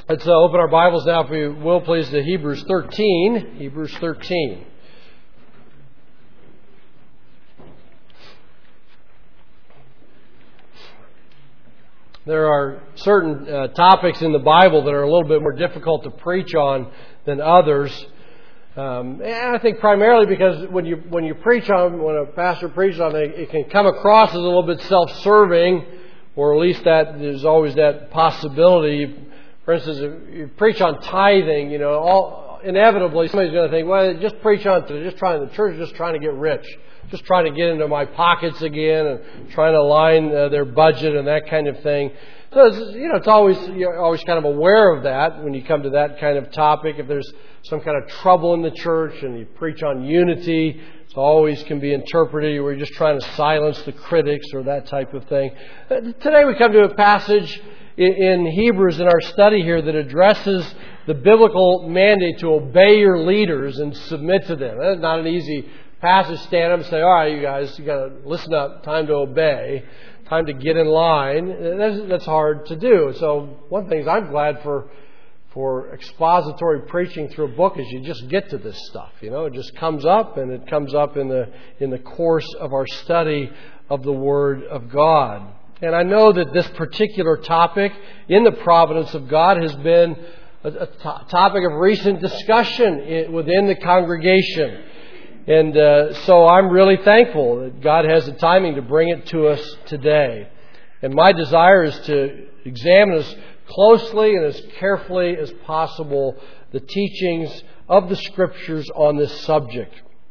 Let's open our Bibles now, if we will, please, to Hebrews 13. Hebrews 13. There are certain topics in the Bible that are a little bit more difficult to preach on than others. And I think primarily because when you preach on, when a pastor preaches on it, it can come across as a little bit self-serving, or at least that there's always that possibility. For instance, if you preach on tithing, inevitably somebody's going to think, well, just preach on it. The church is just trying to get rich, just trying to get into my pockets again, and trying to line their budget and that kind of thing. So it's always, you're always kind of aware of that when you come to that kind of topic. If there's some kind of trouble in the church and you preach on unity, it always can be interpreted where you're just trying to silence the critics or that type of thing. Today we come to a passage in Hebrews in our study here that addresses the biblical mandate to obey your leaders and submit to them. That's not an easy passage to stand up and say, all right, you guys, you got to listen up, time to obey, time to get in line. That's hard to do. So one thing is I'm glad for expository preaching through a book is you just get to this stuff. It just comes up, and it comes up in the course of our study of the Word of God. And I know that this particular topic in the providence of God has been a topic of recent discussion within the congregation. And so I'm really thankful that God has the timing to bring it to us today. And my desire is to examine as closely and as carefully as possible the teachings of the Scriptures on this subject.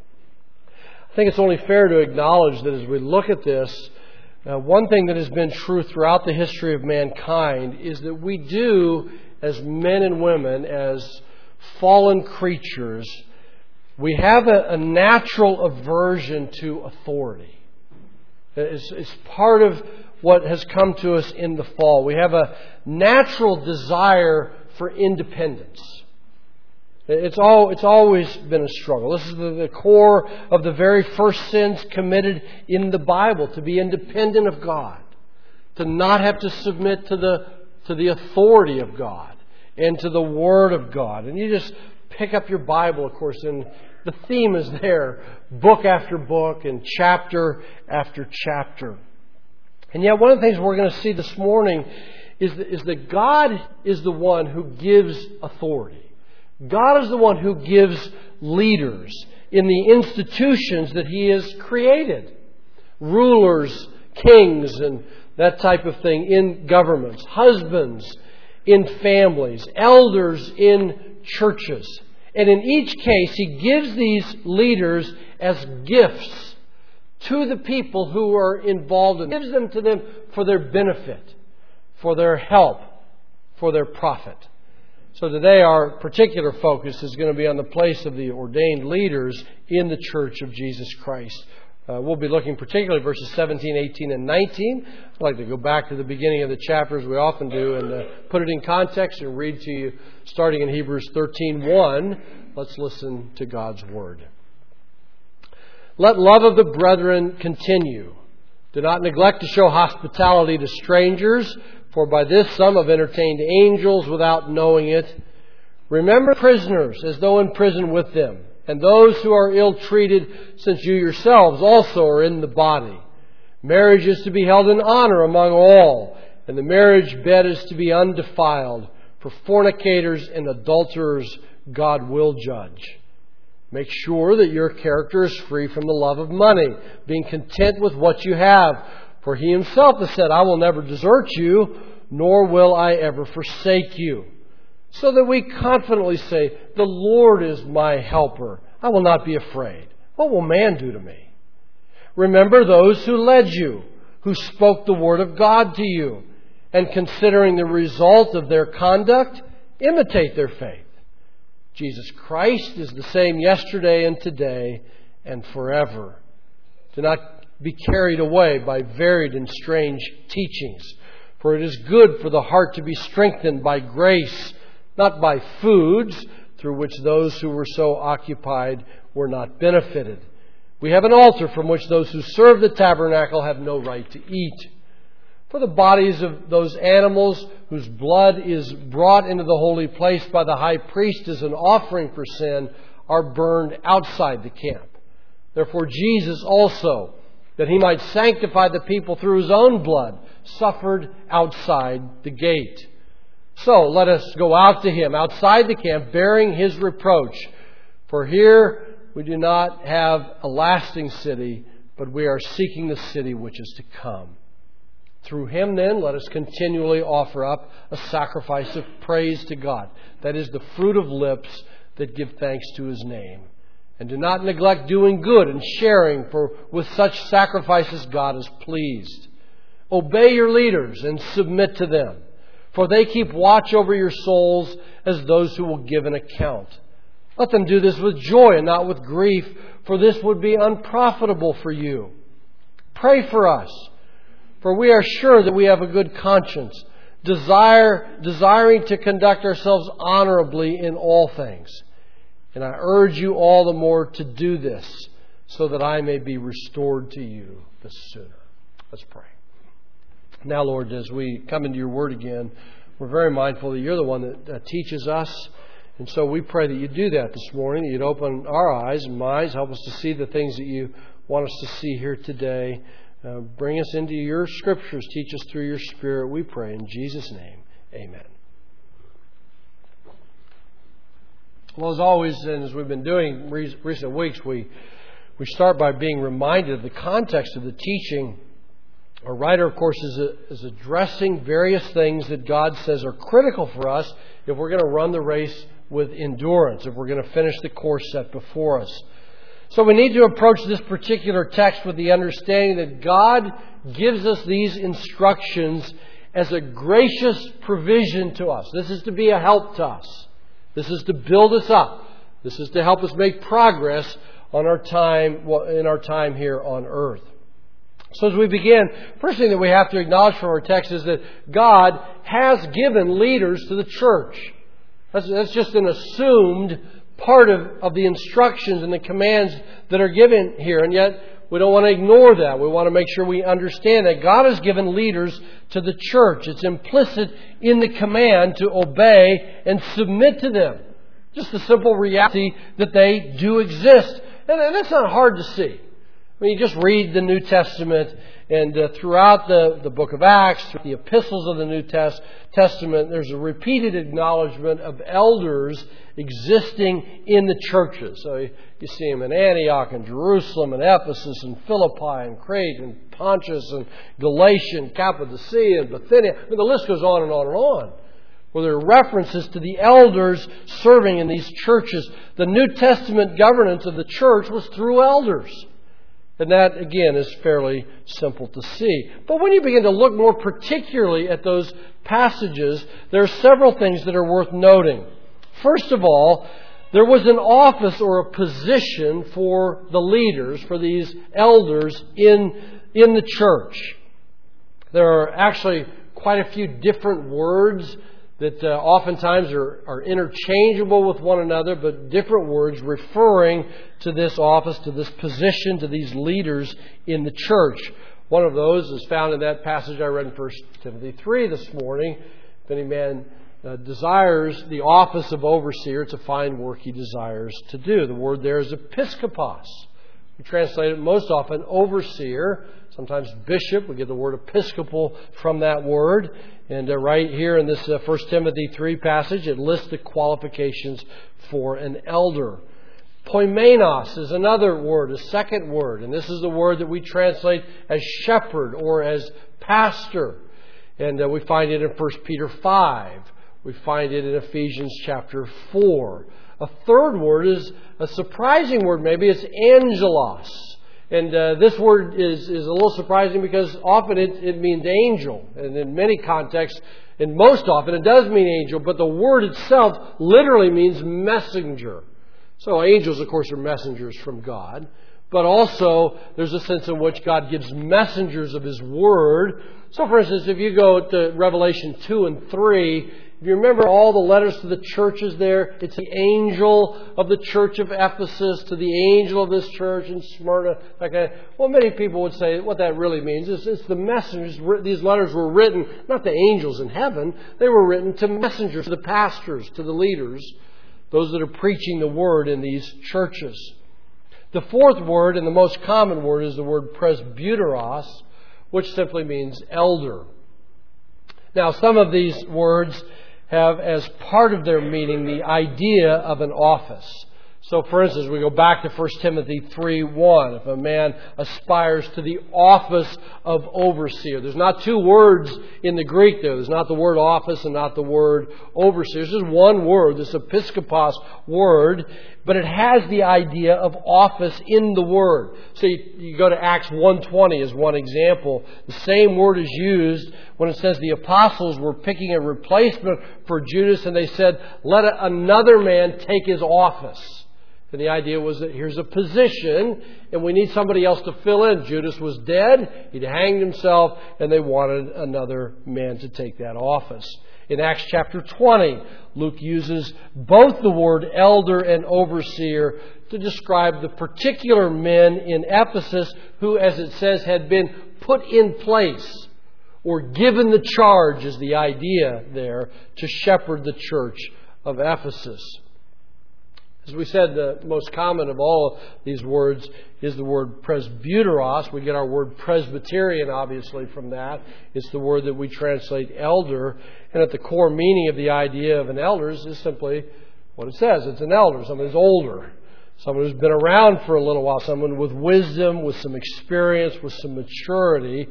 I think it's only fair to acknowledge that as we look at this, one thing that has been true throughout the history of mankind is that we do, as men and women, as fallen creatures, we have a natural aversion to authority. It's part of what has come to us in the fall. We have a natural desire for independence. It's always been a struggle. This is the core of the very first sins committed in the Bible, to be independent of God, to not have to submit to the authority of God and to the Word of God. And you just pick up your Bible, of course, and the theme is there, book after book and chapter after chapter. And yet one of the things we're going to see this morning is that God is the one who gives authority. God is the one who gives leaders in the institutions that He has created. Rulers, kings, and that type of thing in governments. Husbands in families. Elders in churches. And in each case, He gives these leaders as gifts to the people who are involved in it. He gives them to them for their benefit, for their help, for their profit. So today our particular focus is going to be on the place of the ordained leaders in the Church of Jesus Christ. We'll be looking particularly at verses 17, 18, and 19. I'd like to go back to the beginning of the chapter as we often do and put it in context and read to you starting in Hebrews 13:1. Let's listen to God's Word. Let love of the brethren continue. Do not neglect to show hospitality to strangers, for by this some have entertained angels without knowing it. Remember prisoners as though in prison with them, and those who are ill-treated, since you yourselves also are in the body. Marriage is to be held in honor among all, and the marriage bed is to be undefiled. For fornicators and adulterers God will judge. Make sure that your character is free from the love of money, being content with what you have. For He Himself has said, I will never desert you, nor will I ever forsake you. So that we confidently say, the Lord is my helper. I will not be afraid. What will man do to me? Remember those who led you, who spoke the word of God to you, and considering the result of their conduct, imitate their faith. Jesus Christ is the same yesterday and today and forever. Do not be carried away by varied and strange teachings, for it is good for the heart to be strengthened by grace, not by foods through which those who were so occupied were not benefited. We have an altar from which those who serve the tabernacle have no right to eat. For the bodies of those animals whose blood is brought into the holy place by the high priest as an offering for sin are burned outside the camp. Therefore Jesus also, that He might sanctify the people through His own blood, suffered outside the gate. So let us go out to Him outside the camp, bearing His reproach. For here we do not have a lasting city, but we are seeking the city which is to come. Through Him, then, let us continually offer up a sacrifice of praise to God. That is the fruit of lips that give thanks to His name. And do not neglect doing good and sharing, for with such sacrifices God is pleased. Obey your leaders and submit to them, for they keep watch over your souls as those who will give an account. Let them do this with joy and not with grief, for this would be unprofitable for you. Pray for us, for we are sure that we have a good conscience, desiring to conduct ourselves honorably in all things. And I urge you all the more to do this, so that I may be restored to you the sooner. Let's pray. Now, Lord, as we come into your word again, we're very mindful that you're the one that teaches us. And so we pray that you do that this morning, that you'd open our eyes and minds, help us to see the things that you want us to see here today. Bring us into your scriptures. Teach us through your Spirit, we pray. In Jesus' name, amen. Well, as always, and as we've been doing recent weeks, we start by being reminded of the context of the teaching. Our writer, of course, is addressing various things that God says are critical for us if we're going to run the race with endurance, if we're going to finish the course set before us. So we need to approach this particular text with the understanding that God gives us these instructions as a gracious provision to us. This is to be a help to us. This is to build us up. This is to help us make progress on our time here on earth. So as we begin, first thing that we have to acknowledge from our text is that God has given leaders to the church. That's just an assumed part of the instructions and the commands that are given here. And yet, we don't want to ignore that. We want to make sure we understand that God has given leaders to the church. It's implicit in the command to obey and submit to them. Just the simple reality that they do exist. And that's not hard to see. I mean, you just read the New Testament, and throughout the book of Acts, through the epistles of the New Testament, there's a repeated acknowledgement of elders existing in the churches. So you see them in Antioch and Jerusalem and Ephesus and Philippi and Crete and Pontus and Galatia and Cappadocia and Bithynia. I mean, the list goes on and on and on, where there are references to the elders serving in these churches. The New Testament governance of the church was through elders. And that, again, is fairly simple to see. But when you begin to look more particularly at those passages, there are several things that are worth noting. First of all, there was an office or a position for the leaders, for these elders in the church. There are actually quite a few different words that oftentimes are interchangeable with one another, but different words referring to this office, to this position, to these leaders in the church. One of those is found in that passage I read in 1 Timothy 3 this morning. If any man desires the office of overseer, it's a fine work he desires to do. The word there is episkopos. We translate it most often overseer, sometimes bishop. We get the word episcopal from that word. And right here in this 1 Timothy 3 passage, it lists the qualifications for an elder. Poimenos is another word, a second word. And this is the word that we translate as shepherd or as pastor. And we find it in 1 Peter 5. We find it in Ephesians chapter 4. A third word is a surprising word, maybe. It's angelos. And this word is a little surprising because often it means angel. And in many contexts, and most often it does mean angel, but the word itself literally means messenger. So angels, of course, are messengers from God. But also, there's a sense in which God gives messengers of His Word. So, for instance, if you go to Revelation 2 and 3, if you remember all the letters to the churches there, it's the angel of the church of Ephesus to the angel of this church in Smyrna. Well, many people would say what that really means is it's the messengers. These letters were written, not the angels in heaven, they were written to messengers, to the pastors, to the leaders, those that are preaching the word in these churches. The fourth word, and the most common word, is the word presbyteros, which simply means elder. Now, some of these words have as part of their meaning the idea of an office. So, for instance, we go back to 1 Timothy 3:1. If a man aspires to the office of overseer. There's not two words in the Greek there. There's not the word office and not the word overseer. There's just one word, this episkopos word, but it has the idea of office in the word. So you go to Acts 1:20 as one example. The same word is used when it says the apostles were picking a replacement for Judas and they said, let another man take his office. And the idea was that here's a position and we need somebody else to fill in. Judas was dead, he'd hanged himself, and they wanted another man to take that office. In Acts chapter 20, Luke uses both the word elder and overseer to describe the particular men in Ephesus who, as it says, had been put in place or given the charge, is the idea there, to shepherd the church of Ephesus. As we said, the most common of all these words is the word presbyteros. We get our word Presbyterian, obviously, from that. It's the word that we translate elder. And at the core meaning of the idea of an elder is simply what it says. It's an elder, someone who's older, someone who's been around for a little while, someone with wisdom, with some experience, with some maturity.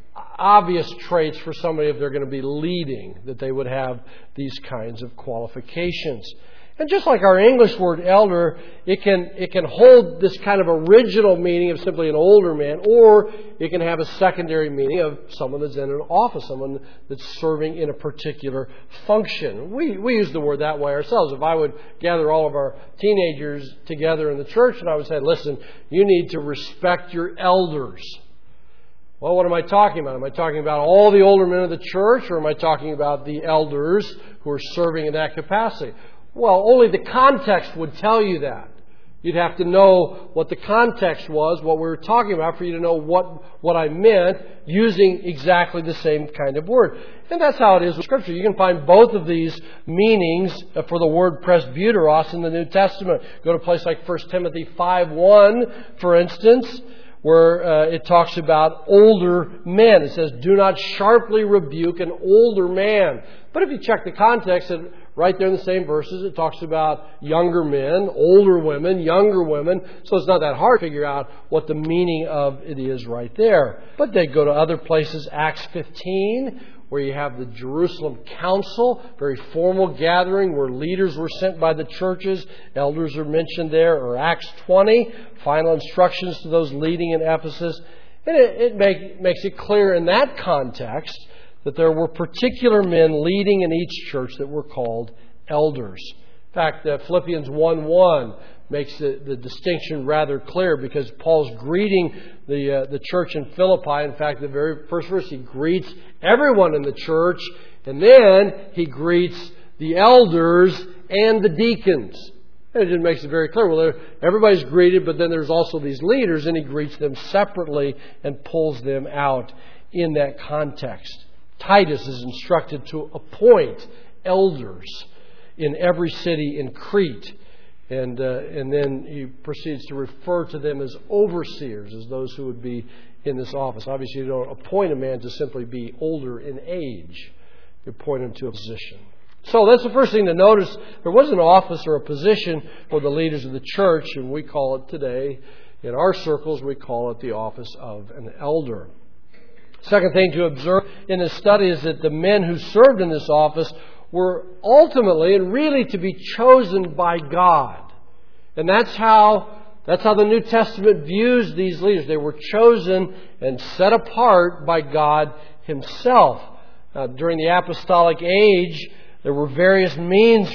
Obvious traits for somebody if they're going to be leading, that they would have these kinds of qualifications. And just like our English word elder, it can hold this kind of original meaning of simply an older man, or it can have a secondary meaning of someone that's in an office, someone that's serving in a particular function. We use the word that way ourselves. If I would gather all of our teenagers together in the church and I would say, listen, you need to respect your elders. Well, what am I talking about? Am I talking about all the older men of the church, or am I talking about the elders who are serving in that capacity? Well, only the context would tell you that. You'd have to know what the context was, what we were talking about, for you to know what I meant using exactly the same kind of word. And that's how it is with Scripture. You can find both of these meanings for the word presbyteros in the New Testament. Go to a place like 1 Timothy 5:1, for instance, where it talks about older men. It says, do not sharply rebuke an older man. But if you check the context, right there in the same verses, it talks about younger men, older women, younger women. So it's not that hard to figure out what the meaning of it is right there. But they go to other places, Acts 15, where you have the Jerusalem Council, very formal gathering where leaders were sent by the churches. Elders are mentioned there. Or Acts 20, final instructions to those leading in Ephesus. And it makes it clear in that context that there were particular men leading in each church that were called elders. In fact, Philippians 1:1 makes the distinction rather clear, because Paul's greeting the church in Philippi. In fact, the very first verse, he greets everyone in the church, and then he greets the elders and the deacons. And it just makes it very clear. Well, everybody's greeted, but then there's also these leaders, and he greets them separately and pulls them out in that context. Titus is instructed to appoint elders in every city in Crete. And then he proceeds to refer to them as overseers, as those who would be in this office. Obviously, you don't appoint a man to simply be older in age. You appoint him to a position. So that's the first thing to notice. There was an office or a position for the leaders of the church, and we call it today, in our circles, we call it the office of an elder. Second thing to observe in this study is that the men who served in this office were ultimately and really to be chosen by God. And that's how the New Testament views these leaders. They were chosen and set apart by God Himself. During the apostolic age, there were various means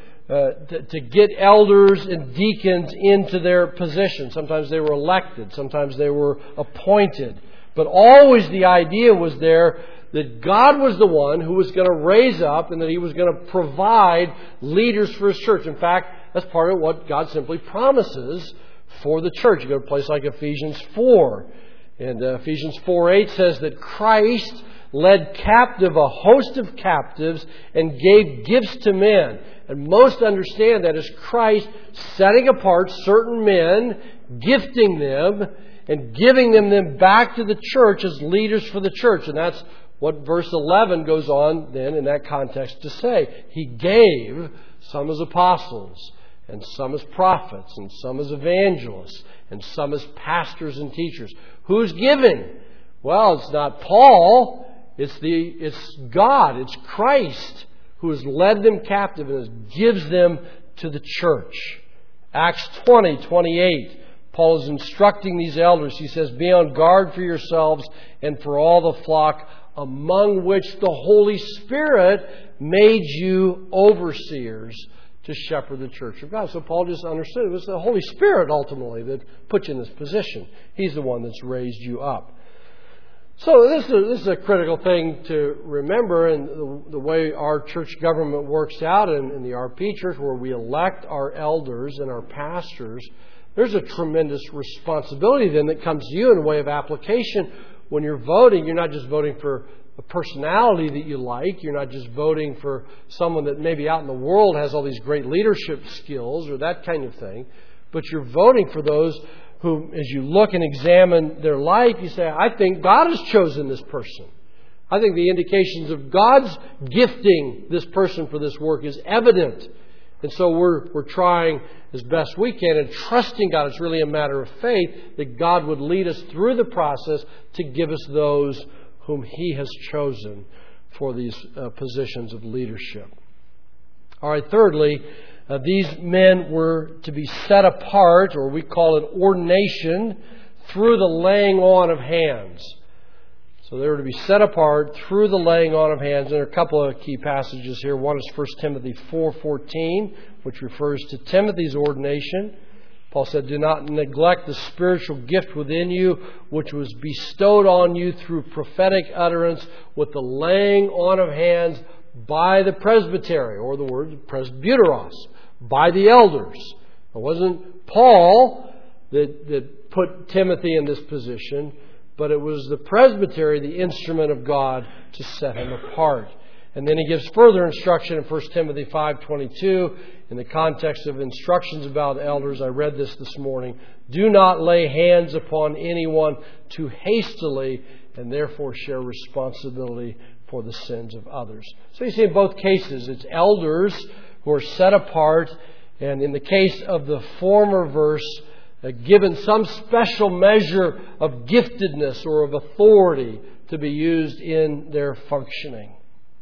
to get elders and deacons into their position. Sometimes they were elected. Sometimes they were appointed. But always the idea was there that God was the one who was going to raise up and that He was going to provide leaders for His church. In fact, that's part of what God simply promises for the church. You go to a place like Ephesians 4. And Ephesians 4:8 says that Christ led captive a host of captives and gave gifts to men. And most understand that as Christ setting apart certain men, gifting them, and giving them back to the church as leaders for the church. And that's what verse 11 goes on then in that context to say. He gave some as apostles, and some as prophets, and some as evangelists, and some as pastors and teachers. Who's giving? Well, it's not Paul. It's God. It's Christ who has led them captive and gives them to the church. Acts 20:28. Paul is instructing these elders. He says, "Be on guard for yourselves and for all the flock among which the Holy Spirit made you overseers to shepherd the church of God." So Paul just understood it was the Holy Spirit ultimately that put you in this position. He's the one that's raised you up. So this is a critical thing to remember in the way our church government works out in the RP Church, where we elect our elders and our pastors. There's a tremendous responsibility then that comes to you in a way of application. When you're voting, you're not just voting for a personality that you like. You're not just voting for someone that maybe out in the world has all these great leadership skills or that kind of thing. But you're voting for those who, as you look and examine their life, you say, I think God has chosen this person. I think the indications of God's gifting this person for this work is evident. And so we're trying as best we can and trusting God. It's really a matter of faith that God would lead us through the process to give us those whom He has chosen for these positions of leadership. All right, thirdly, these men were to be set apart, or we call it ordination, through the laying on of hands. So they were to be set apart through the laying on of hands. And there are a couple of key passages here. One is 1 Timothy 4:14, which refers to Timothy's ordination. Paul said, "Do not neglect the spiritual gift within you, which was bestowed on you through prophetic utterance with the laying on of hands by the presbytery," or the word presbyteros, by the elders. It wasn't Paul that put Timothy in this position, but it was the presbytery, the instrument of God, to set him apart. And then he gives further instruction in 1 Timothy 5:22 in the context of instructions about elders. I read this morning. "Do not lay hands upon anyone too hastily, and therefore share responsibility for the sins of others." So you see in both cases, it's elders who are set apart, and in the case of the former verse, given some special measure of giftedness or of authority to be used in their functioning.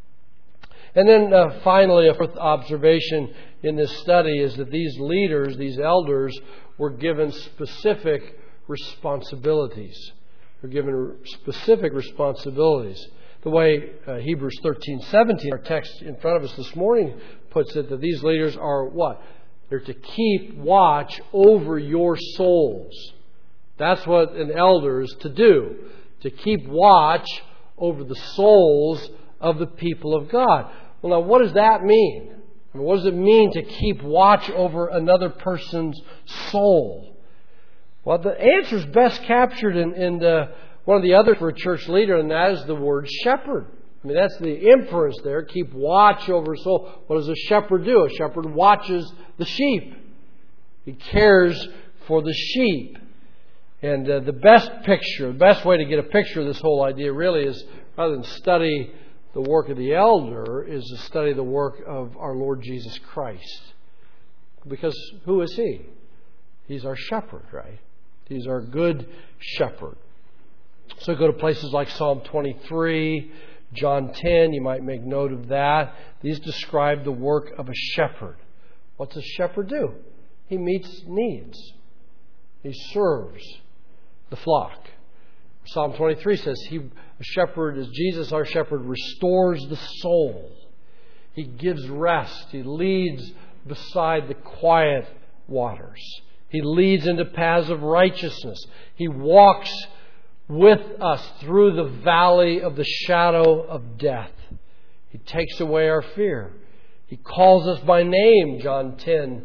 And then finally, a fourth observation in this study is that these leaders, these elders, were given specific responsibilities. They're given specific responsibilities. The way Hebrews 13:17, our text in front of us this morning, puts it, that these leaders are what? They're to keep watch over your souls. That's what an elder is to do. To keep watch over the souls of the people of God. Well, now, what does that mean? I mean, what does it mean to keep watch over another person's soul? Well, the answer is best captured in one of the others for a church leader, and that is the word shepherd. I mean, that's the inference there. Keep watch over his soul. What does a shepherd do? A shepherd watches the sheep. He cares for the sheep. And the best way to get a picture of this whole idea really is, rather than study the work of the elder, is to study the work of our Lord Jesus Christ. Because who is He? He's our shepherd, right? He's our good shepherd. So go to places like Psalm 23, John 10, you might make note of that. These describe the work of a shepherd. What's a shepherd do? He meets needs. He serves the flock. Psalm 23 says a shepherd, as Jesus, our shepherd, restores the soul. He gives rest. He leads beside the quiet waters. He leads into paths of righteousness. He walks with us through the valley of the shadow of death. He takes away our fear. He calls us by name, John 10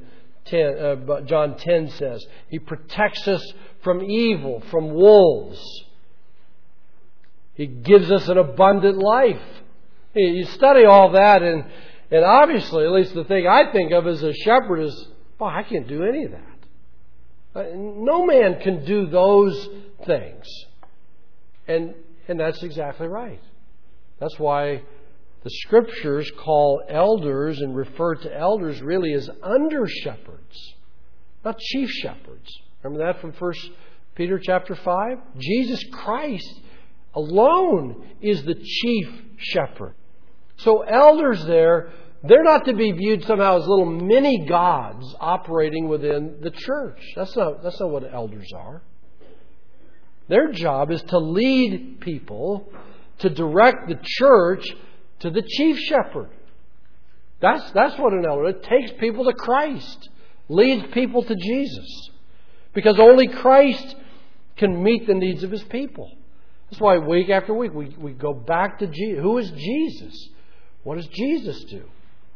says. He protects us from evil, from wolves. He gives us an abundant life. You study all that, and obviously, at least the thing I think of as a shepherd is, well, I can't do any of that. No man can do those things. And that's exactly right. That's why the Scriptures call elders and refer to elders really as under shepherds, not chief shepherds. Remember that from 1 Peter chapter 5? Jesus Christ alone is the chief shepherd. So elders there, they're not to be viewed somehow as little mini gods operating within the church. That's not what elders are. Their job is to lead people, to direct the church to the chief shepherd. That's what an elder is. It takes people to Christ, leads people to Jesus. Because only Christ can meet the needs of His people. That's why week after week we go back to Jesus. Who is Jesus? What does Jesus do?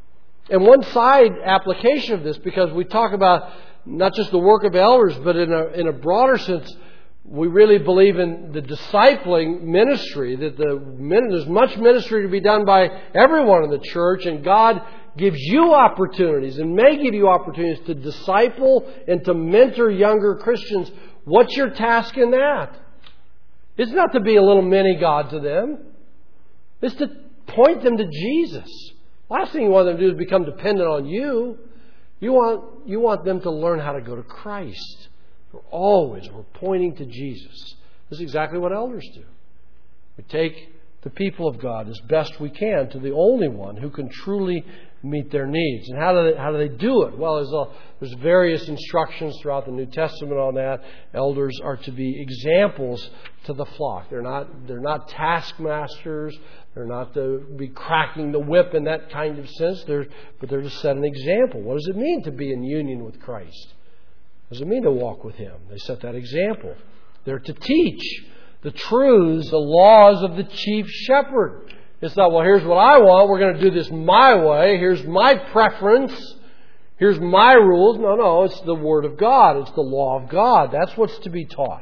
And one side application of this, because we talk about not just the work of elders, but in a broader sense, we really believe in the discipling ministry, that there's much ministry to be done by everyone in the church, and God gives you opportunities and may give you opportunities to disciple and to mentor younger Christians. What's your task in that? It's not to be a little mini God to them. It's to point them to Jesus. Last thing you want them to do is become dependent on you. You want them to learn how to go to Christ. We're pointing to Jesus. This is exactly what elders do. We take the people of God as best we can to the only one who can truly meet their needs. And how do they do it? Well, there's various instructions throughout the New Testament on that. Elders are to be examples to the flock. They're not taskmasters. They're not to be cracking the whip in that kind of sense. But they're to set an example. What does it mean to be in union with Christ? What does it mean to walk with Him? They set that example. They're to teach the truths, the laws of the chief shepherd. It's not, well, here's what I want. We're going to do this my way. Here's my preference. Here's my rules. No. It's the Word of God. It's the law of God. That's what's to be taught.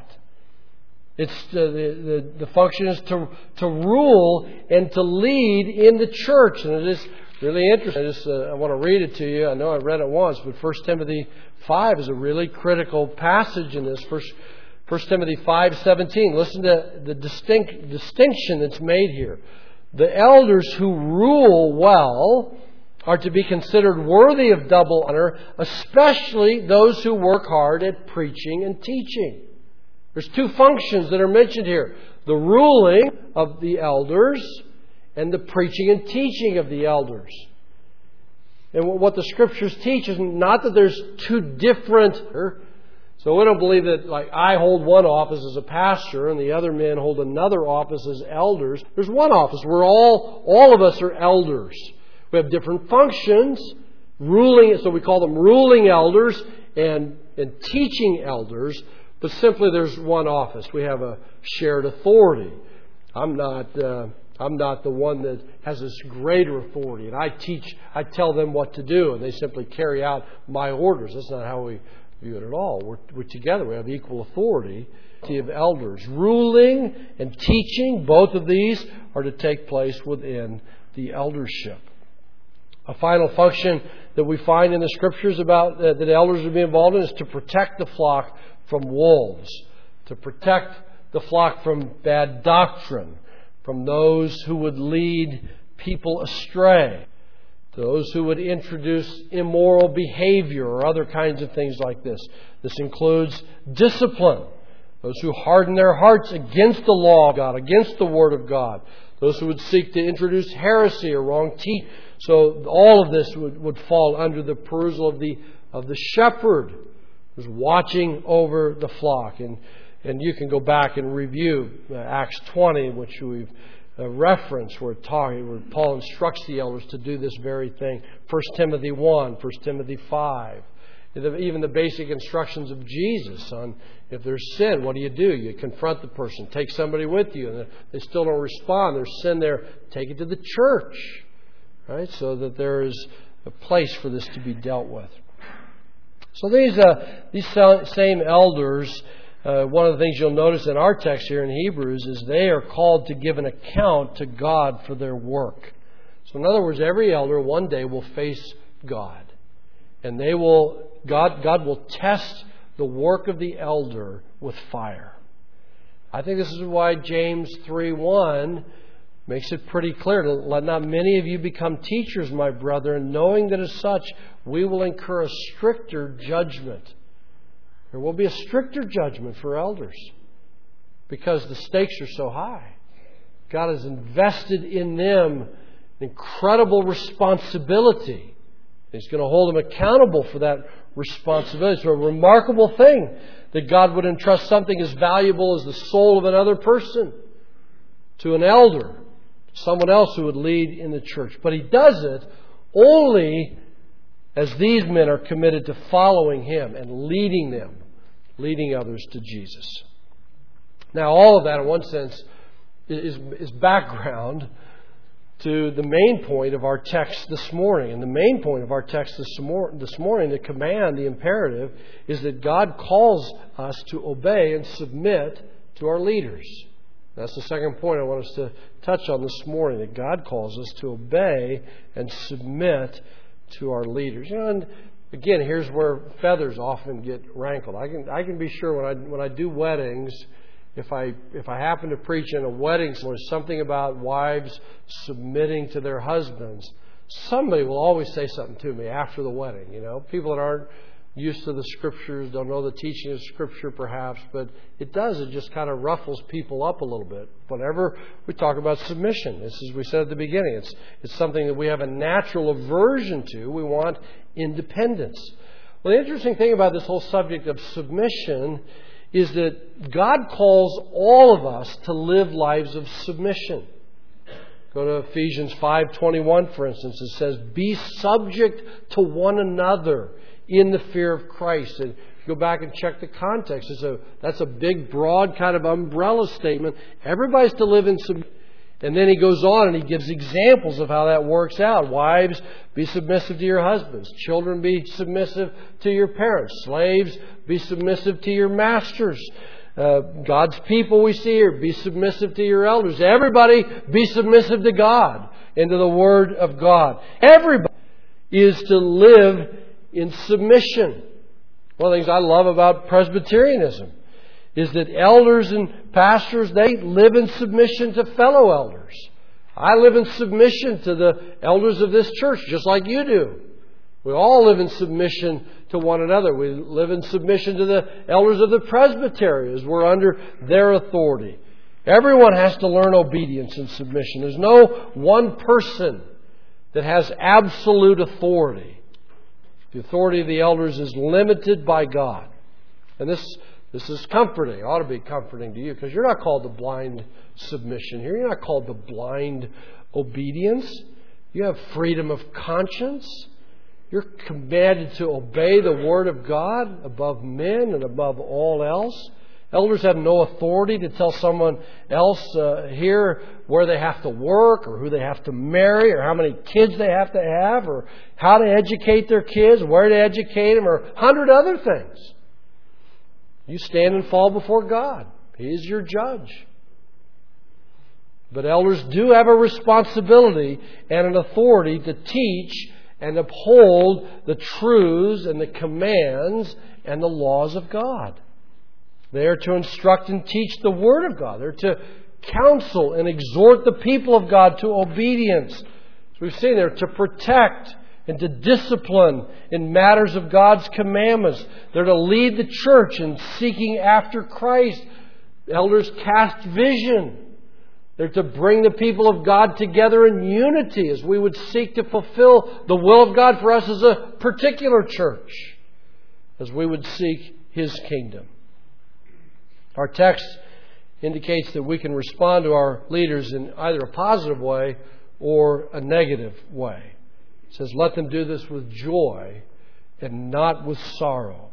It's the function is to rule and to lead in the church. And it is really interesting. I want to read it to you. I know I read it once, but 1 Timothy 5 is a really critical passage in this. 1 Timothy 5:17. Listen to the distinction that's made here. The elders who rule well are to be considered worthy of double honor, especially those who work hard at preaching and teaching. There's two functions that are mentioned here. The ruling of the elders and the preaching and teaching of the elders. And what the Scriptures teach is not that there's two different... So we don't believe that like I hold one office as a pastor and the other men hold another office as elders. There's one office. We're all of us are elders. We have different functions. Ruling, so we call them ruling elders and teaching elders. But simply there's one office. We have a shared authority. I'm not the one that has this greater authority. And I tell them what to do and they simply carry out my orders. That's not how we view it at all. We're together. We have equal authority of elders. Ruling and teaching, both of these are to take place within the eldership. A final function that we find in the Scriptures about that elders would be involved in is to protect the flock from wolves, to protect the flock from bad doctrine, from those who would lead people astray, those who would introduce immoral behavior or other kinds of things like this. This includes discipline. Those who harden their hearts against the law of God, against the Word of God. Those who would seek to introduce heresy or wrong teaching. So all of this would fall under the perusal of the shepherd who's watching over the flock. And you can go back and review Acts 20, which we've reference where Paul instructs the elders to do this very thing. 1 Timothy 1, 1 Timothy 5. Even the basic instructions of Jesus on if there's sin, what do? You confront the person. Take somebody with you, and they still don't respond. There's sin there. Take it to the church, right? So that there is a place for this to be dealt with. So these same elders, one of the things you'll notice in our text here in Hebrews is they are called to give an account to God for their work. So in other words, every elder one day will face God. And God will test the work of the elder with fire. I think this is why James 3:1 makes it pretty clear. Let not many of you become teachers, my brethren, knowing that as such we will incur a stricter judgment. There will be a stricter judgment for elders because the stakes are so high. God has invested in them incredible responsibility. He's going to hold them accountable for that responsibility. It's a remarkable thing that God would entrust something as valuable as the soul of another person to an elder, someone else who would lead in the church. But He does it only as these men are committed to following Him and leading them, leading others to Jesus. Now, all of that, in one sense, is background to the main point of our text this morning. And the main point of our text this morning, the command, the imperative, is that God calls us to obey and submit to our leaders. That's the second point I want us to touch on this morning, that God calls us to obey and submit to our leaders. And again, here's where feathers often get rankled. I can be sure when I do weddings, if I happen to preach in a wedding service something about wives submitting to their husbands, somebody will always say something to me after the wedding. People that aren't used to the Scriptures, don't know the teaching of Scripture perhaps, but it just kind of ruffles people up a little bit. Whenever we talk about submission, it's as we said at the beginning, it's something that we have a natural aversion to. We want independence. Well, the interesting thing about this whole subject of submission is that God calls all of us to live lives of submission. Go to Ephesians 5:21, for instance. It says, "Be subject to one another in the fear of Christ." And if you go back and check the context, that's a big, broad kind of umbrella statement. Everybody's to live in submission. And then he goes on and he gives examples of how that works out. Wives, be submissive to your husbands. Children, be submissive to your parents. Slaves, be submissive to your masters. God's people we see here, be submissive to your elders. Everybody, be submissive to God and to the Word of God. Everybody is to live in submission. One of the things I love about Presbyterianism is that elders and pastors, they live in submission to fellow elders. I live in submission to the elders of this church, just like you do. We all live in submission to one another. We live in submission to the elders of the presbytery as we're under their authority. Everyone has to learn obedience and submission. There's no one person that has absolute authority. The authority of the elders is limited by God. And this is comforting. It ought to be comforting to you because you're not called to blind submission here. You're not called to blind obedience. You have freedom of conscience. You're commanded to obey the Word of God above men and above all else. Elders have no authority to tell someone else here where they have to work or who they have to marry or how many kids they have to have or how to educate their kids, where to educate them, or 100 other things. You stand and fall before God. He is your judge. But elders do have a responsibility and an authority to teach and uphold the truths and the commands and the laws of God. They are to instruct and teach the Word of God. They're to counsel and exhort the people of God to obedience. As we've seen, they're to protect and to discipline in matters of God's commandments. They're to lead the church in seeking after Christ. Elders cast vision. They're to bring the people of God together in unity as we would seek to fulfill the will of God for us as a particular church, as we would seek His kingdom. Our text indicates that we can respond to our leaders in either a positive way or a negative way. It says, let them do this with joy and not with sorrow.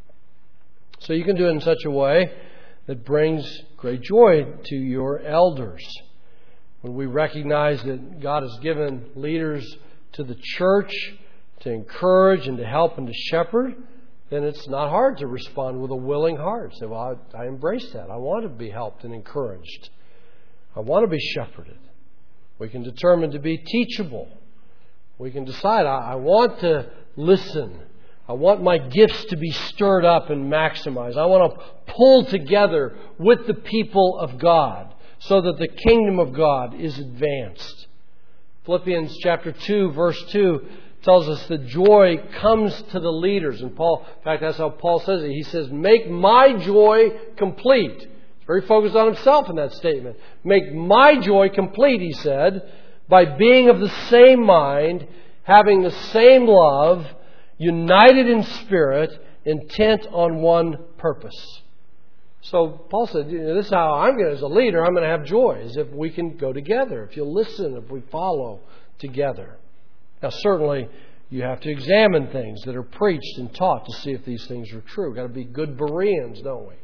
So you can do it in such a way that brings great joy to your elders. When we recognize that God has given leaders to the church to encourage and to help and to shepherd, then it's not hard to respond with a willing heart. Say, well, I embrace that. I want to be helped and encouraged. I want to be shepherded. We can determine to be teachable. We can decide, I want to listen. I want my gifts to be stirred up and maximized. I want to pull together with the people of God so that the kingdom of God is advanced. Philippians chapter 2, verse 2 tells us that joy comes to the leaders. And Paul, in fact, that's how Paul says it. He says, make my joy complete. He's very focused on himself in that statement. Make my joy complete, he said, by being of the same mind, having the same love, united in spirit, intent on one purpose. So Paul said, this is how I'm going to, as a leader, I'm going to have joy, is if we can go together, if you'll listen, if we follow together. Now, certainly, you have to examine things that are preached and taught to see if these things are true. We've got to be good Bereans, don't we?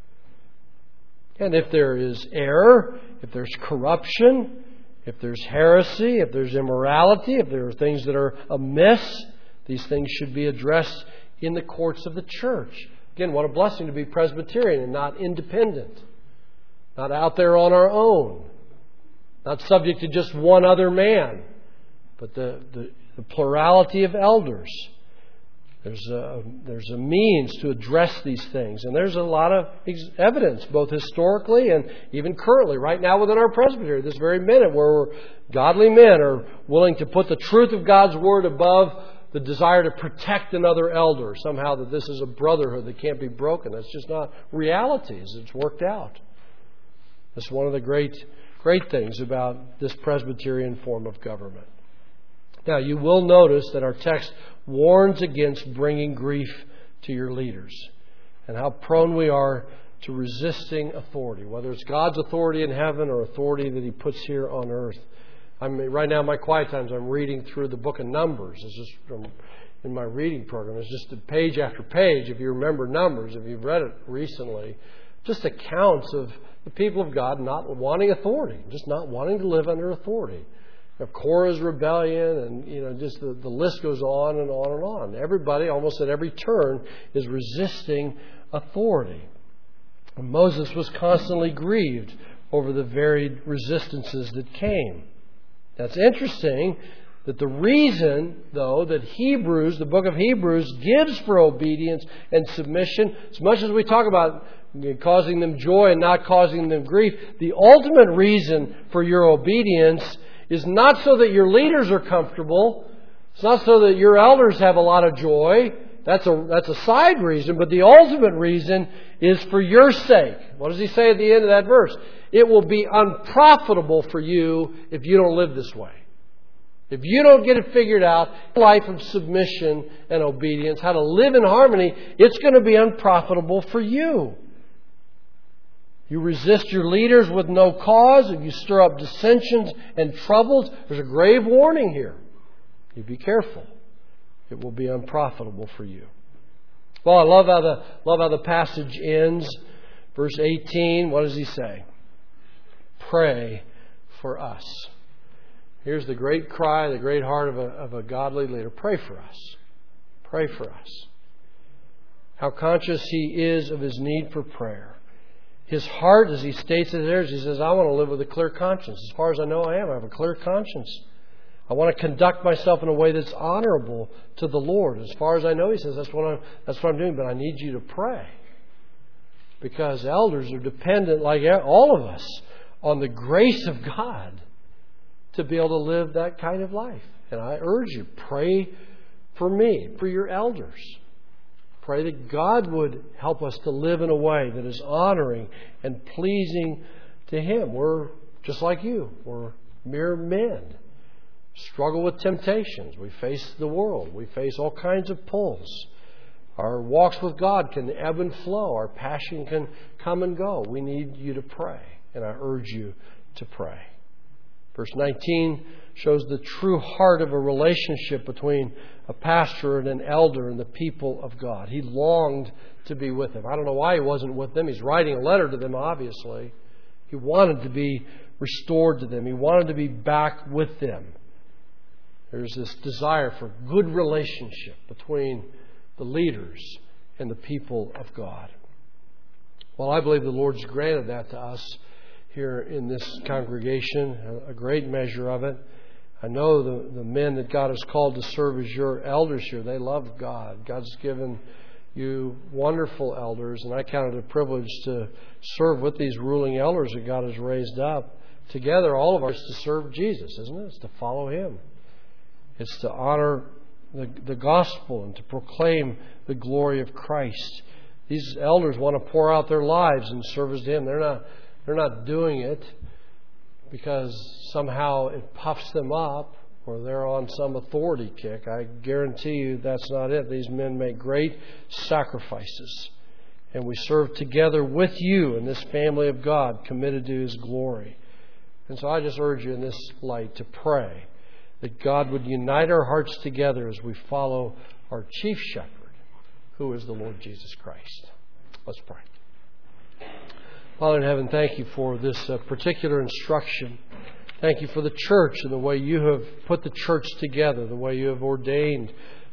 And if there is error, if there's corruption, if there's heresy, if there's immorality, if there are things that are amiss, these things should be addressed in the courts of the church. Again, what a blessing to be Presbyterian and not independent, not out there on our own, not subject to just one other man, but the plurality of elders. There's a means to address these things. And there's a lot of evidence, both historically and even currently, right now within our presbytery, this very minute, where godly men are willing to put the truth of God's Word above the desire to protect another elder. Somehow that this is a brotherhood that can't be broken. That's just not reality as it's worked out. That's one of the great things about this Presbyterian form of government. Now, you will notice that our text warns against bringing grief to your leaders and how prone we are to resisting authority, whether it's God's authority in heaven or authority that He puts here on earth. Right now, in my quiet times, I'm reading through the book of Numbers. It's just in my reading program. It's just page after page, if you remember Numbers, if you've read it recently, just accounts of the people of God not wanting authority, just not wanting to live under authority. Of Korah's rebellion, and just the list goes on and on and on. Everybody, almost at every turn, is resisting authority. And Moses was constantly grieved over the varied resistances that came. That's interesting that the reason, though, that Hebrews, the book of Hebrews, gives for obedience and submission, as much as we talk about causing them joy and not causing them grief, the ultimate reason for your obedience is not so that your leaders are comfortable. It's not so that your elders have a lot of joy. That's a side reason. But the ultimate reason is for your sake. What does he say at the end of that verse? It will be unprofitable for you if you don't live this way. If you don't get it figured out, life of submission and obedience, how to live in harmony, it's going to be unprofitable for you. You resist your leaders with no cause, and you stir up dissensions and troubles. There's a grave warning here. You be careful. It will be unprofitable for you. Well, I love how the passage ends. Verse 18, what does he say? Pray for us. Here's the great cry, the great heart of a godly leader. Pray for us. Pray for us. How conscious he is of his need for prayer. His heart, as he states it there, he says, I want to live with a clear conscience. As far as I know, I have a clear conscience. I want to conduct myself in a way that's honorable to the Lord. As far as I know, he says, that's what I'm doing. But I need you to pray. Because elders are dependent, like all of us, on the grace of God to be able to live that kind of life. And I urge you, pray for me, for your elders. Pray that God would help us to live in a way that is honoring and pleasing to Him. We're just like you. We're mere men. Struggle with temptations. We face the world. We face all kinds of pulls. Our walks with God can ebb and flow. Our passion can come and go. We need you to pray. And I urge you to pray. Verse 19 shows the true heart of a relationship between a pastor and an elder and the people of God. He longed to be with them. I don't know why he wasn't with them. He's writing a letter to them, obviously. He wanted to be restored to them. He wanted to be back with them. There's this desire for good relationship between the leaders and the people of God. Well, I believe the Lord's granted that to us here in this congregation, a great measure of it. I know the men that God has called to serve as your elders here, they love God. God's given you wonderful elders, and I count it a privilege to serve with these ruling elders that God has raised up. Together, all of us to serve Jesus, isn't it? It's to follow Him. It's to honor the gospel and to proclaim the glory of Christ. These elders want to pour out their lives in service to Him. They're not doing it because somehow it puffs them up or they're on some authority kick. I guarantee you that's not it. These men make great sacrifices. And we serve together with you in this family of God committed to His glory. And so I just urge you in this light to pray that God would unite our hearts together as we follow our chief shepherd, who is the Lord Jesus Christ. Let's pray. Father in heaven, thank you for this particular instruction. Thank you for the church and the way you have put the church together, the way you have ordained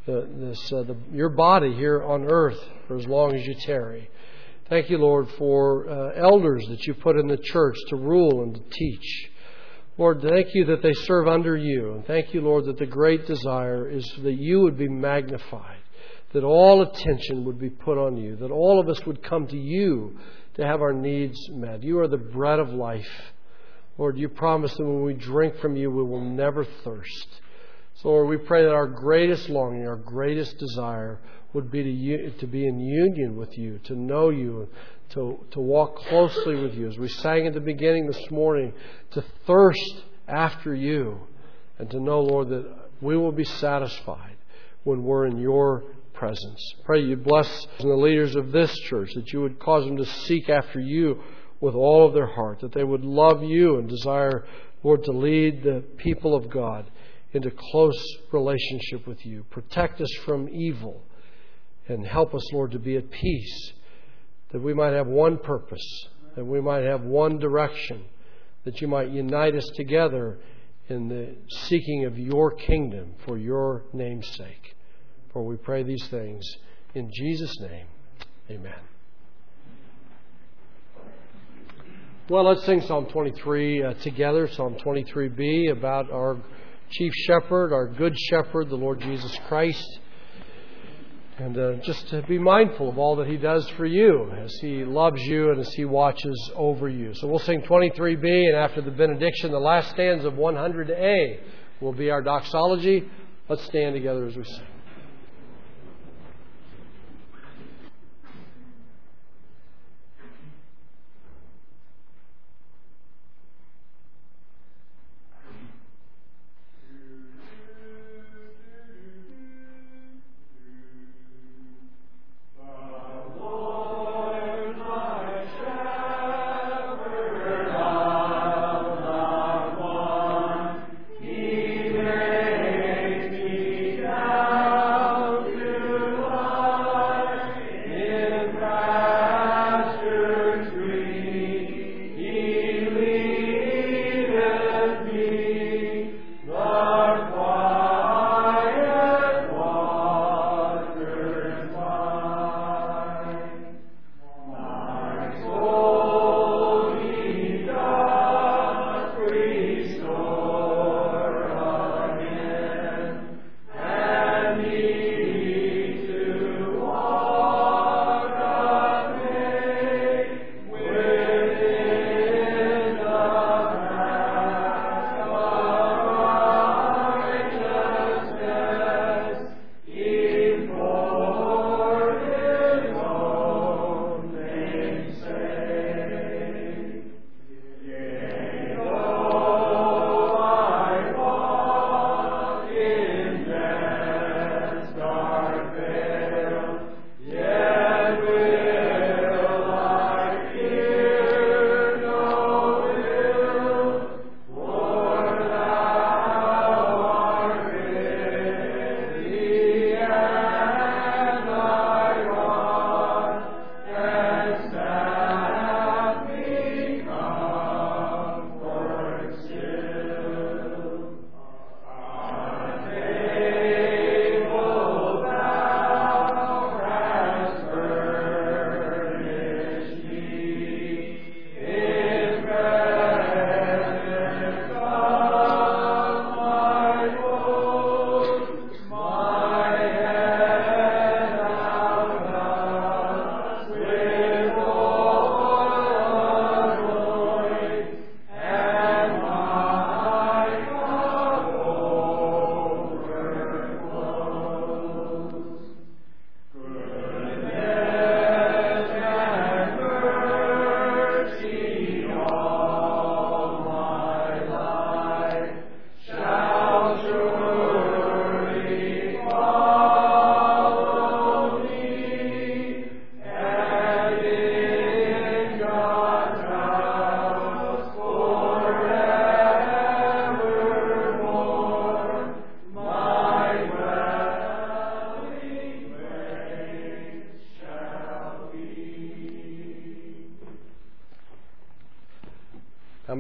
your body here on earth for as long as you tarry. Thank you, Lord, for elders that you put in the church to rule and to teach. Lord, thank you that they serve under you. And thank you, Lord, that the great desire is that you would be magnified, that all attention would be put on you, that all of us would come to you to have our needs met. You are the bread of life. Lord, you promise that when we drink from you, we will never thirst. So, Lord, we pray that our greatest longing, our greatest desire would be to be in union with you, to know you, to walk closely with you. As we sang at the beginning this morning, to thirst after you and to know, Lord, that we will be satisfied when we're in your presence. Pray you bless the leaders of this church, that you would cause them to seek after you with all of their heart, that they would love you and desire, Lord, to lead the people of God into close relationship with you. Protect us from evil and help us, Lord, to be at peace, that we might have one purpose, that we might have one direction, that you might unite us together in the seeking of your kingdom for your name's sake. For we pray these things in Jesus' name. Amen. Well, let's sing Psalm 23 together, Psalm 23b, about our chief shepherd, our good shepherd, the Lord Jesus Christ. And just to be mindful of all that He does for you as He loves you and as He watches over you. So we'll sing 23b, and after the benediction, the last stanza of 100a will be our doxology. Let's stand together as we sing. Amen.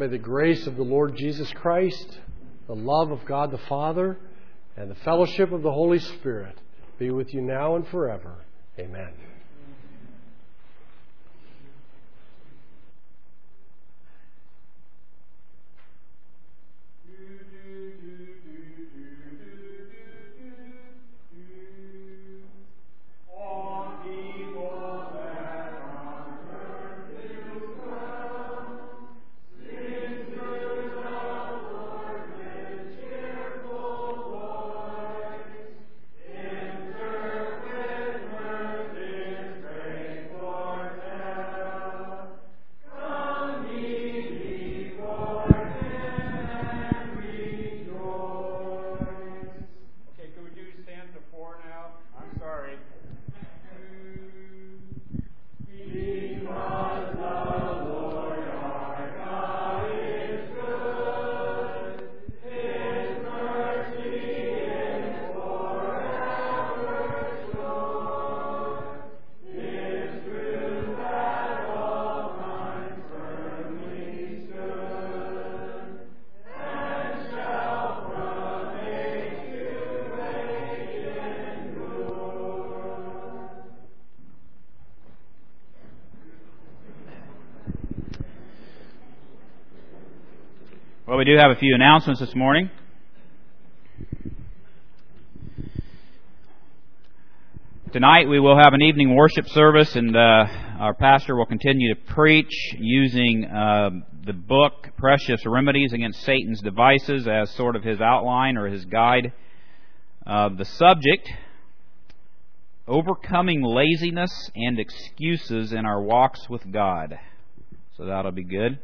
may the grace of the Lord Jesus Christ, the love of God the Father, and the fellowship of the Holy Spirit be with you now and forever. Amen. Well, we do have a few announcements this morning. Tonight we will have an evening worship service, and our pastor will continue to preach using the book Precious Remedies Against Satan's Devices as sort of his outline or his guide. The subject, Overcoming Laziness and Excuses in Our Walks with God. So that'll be good.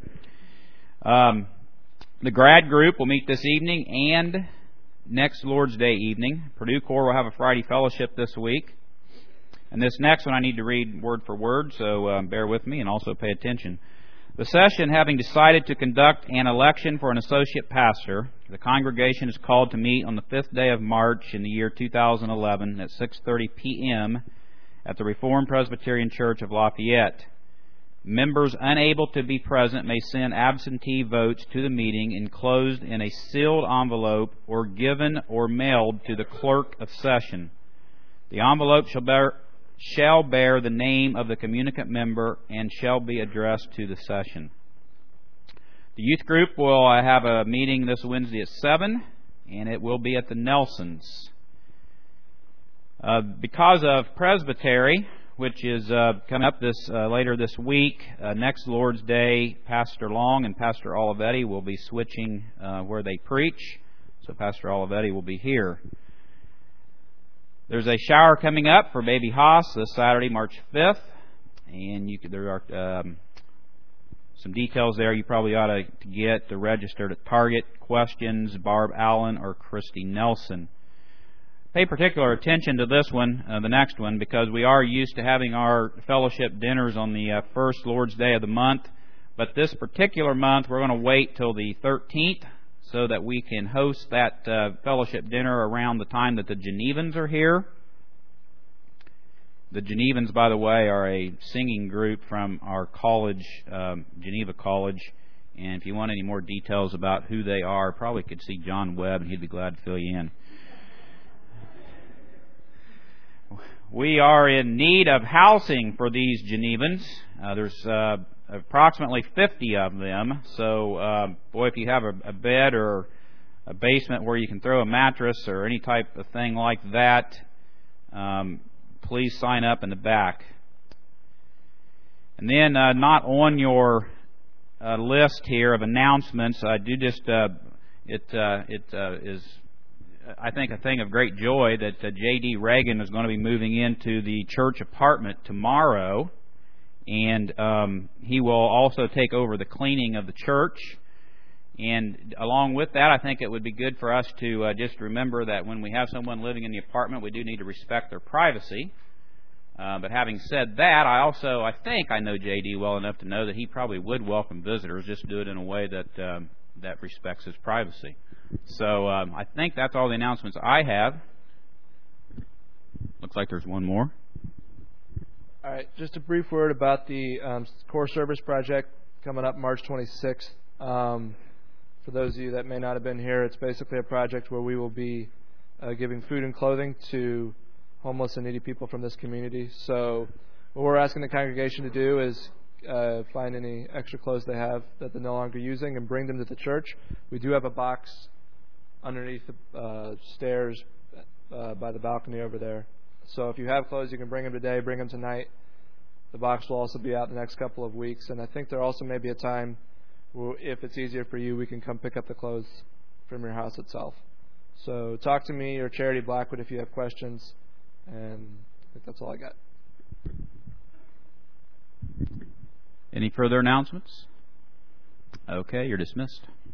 The grad group will meet this evening and next Lord's Day evening. Purdue Corps will have a Friday fellowship this week. And this next one I need to read word for word, so bear with me and also pay attention. The session, having decided to conduct an election for an associate pastor, the congregation is called to meet on the 5th day of March in the year 2011 at 6:30 p.m. at the Reformed Presbyterian Church of Lafayette. Members unable to be present may send absentee votes to the meeting enclosed in a sealed envelope or given or mailed to the clerk of session. The envelope shall bear the name of the communicant member and shall be addressed to the session. The youth group will have a meeting this Wednesday at 7, and it will be at the Nelsons. Because of Presbytery, which is coming up later this week, next Lord's Day, Pastor Long and Pastor Olivetti will be switching where they preach, so Pastor Olivetti will be here. There's a shower coming up for Baby Haas this Saturday, March 5th, and there are some details there you probably ought to get to register at Target. Questions, Barb Allen or Christy Nelson. Pay particular attention to this one, the next one, because we are used to having our fellowship dinners on the first Lord's Day of the month, but this particular month we're going to wait till the 13th so that we can host that fellowship dinner around the time that the Genevans are here. The Genevans, by the way, are a singing group from our college, Geneva College, and if you want any more details about who they are, probably could see John Webb and he'd be glad to fill you in. We are in need of housing for these Genevans. There's approximately 50 of them. So, if you have a bed or a basement where you can throw a mattress or any type of thing like that, please sign up in the back. And then, not on your list here of announcements, I do just is, I think, a thing of great joy that J.D. Reagan is going to be moving into the church apartment tomorrow, and he will also take over the cleaning of the church. And along with that, I think it would be good for us to just remember that when we have someone living in the apartment, we do need to respect their privacy. But having said that, I think I know J.D. well enough to know that he probably would welcome visitors, just do it in a way that respects his privacy. So I think that's all the announcements I have. Looks like there's one more. All right, just a brief word about the core service project coming up March 26th. For those of you that may not have been here, it's basically a project where we will be giving food and clothing to homeless and needy people from this community. So what we're asking the congregation to do is find any extra clothes they have that they're no longer using and bring them to the church. We do have a box underneath the stairs by the balcony over there. So if you have clothes, you can bring them today, bring them tonight. The box will also be out the next couple of weeks. And I think there also may be a time where, if it's easier for you, we can come pick up the clothes from your house itself. So talk to me or Charity Blackwood if you have questions. And I think that's all I got. Any further announcements? Okay, you're dismissed.